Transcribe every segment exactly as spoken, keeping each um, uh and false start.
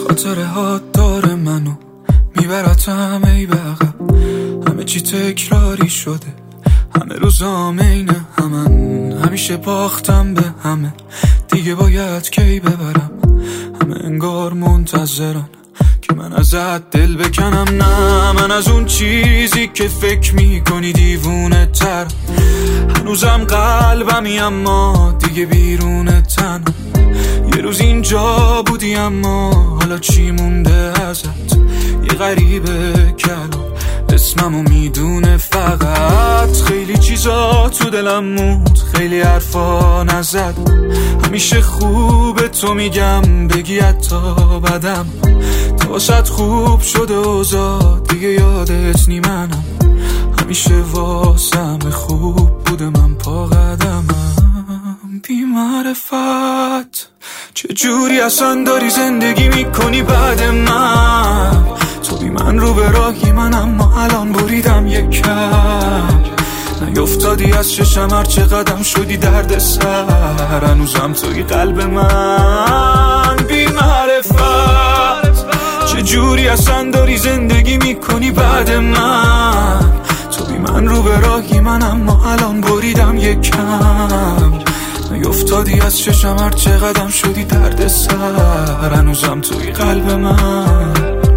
خاطره ها داره منو میبرتم ای به عقب. همه چی تکراری شده، همه روزام اینه همن. همیشه باختم به همه، دیگه باید کی ببرم. همه انگار منتظرن که من ازت دل بکنم. نه من از اون چیزی که فکر میکنی دیوونه تر. هنوزم قلبمی اما دیگه بیرون تن. یه روز اینجا بودی اما حالا چی مونده ازت؟ یه غریبه کلو اسممو میدونه فقط. خیلی چیزا تو دلم موند، خیلی حرفا نزد. همیشه خوبه تو میگم بگی حتی بدم. تا واسط خوب شده اوضاع دیگه یادت نی منم. همیشه واسم خوب بوده من پا قدمم. بی معرفت چجوری اصلا داری زندگی میکنی بعد من؟ تو بی من رو به راهی من اما الان بریدم یک کم. نیفتادی از چشم هر چه قدم شدی درد سر. هنوزم توی قلب من. بی معرفت چجوری اصلا داری زندگی میکنی بعد من؟ تو بی من رو به راهی من اما الان بریدم یک کم. نیفتادی از چشم هر چه قدم شدی درد سر. هنوزم توی قلب من.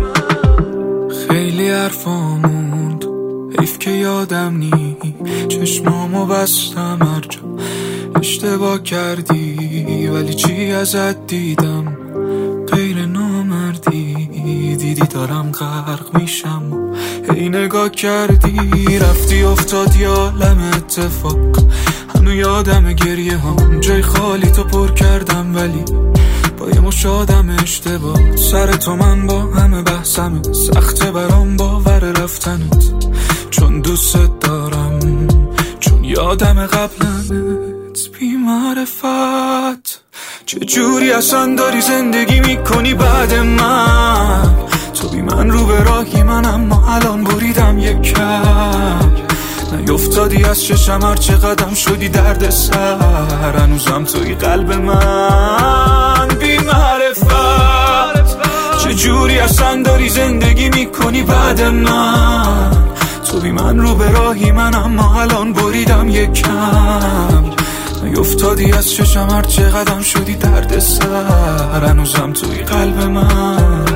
خیلی حرفا موند، حیف که یادم نی. چشمامو بستم هر جا اشتباه کردی، ولی چی ازت دیدم غیر نامردی. دیدی دارم غرق میشم، هی نگاه کردی. رفتی افتادی عالم اتفاق. هنو یادم گریه هم جای خالی تو پر کردم، ولی با یه مش آدم اشتباه. سر تو من با همه بحثمه، سخته برام باور رفتنت. چون دوست دارم، چون یادم قبلنت. بی معرفت چجوری اصلا داری زندگی میکنی بعد من؟ تو بی من رو به راهی من اما الان بریدم یک کم. نیفتادی از چشم هر چه قدم شدی درد سر. هنوزم توی قلب من. بی معرفت چجوری اصلا داری زندگی میکنی بعد من؟ تو بی من رو به راهی من اما الان بریدم یک کم. نیفتادی از چشم هر چه قدم شدی درد سر. هنوزم توی قلب من.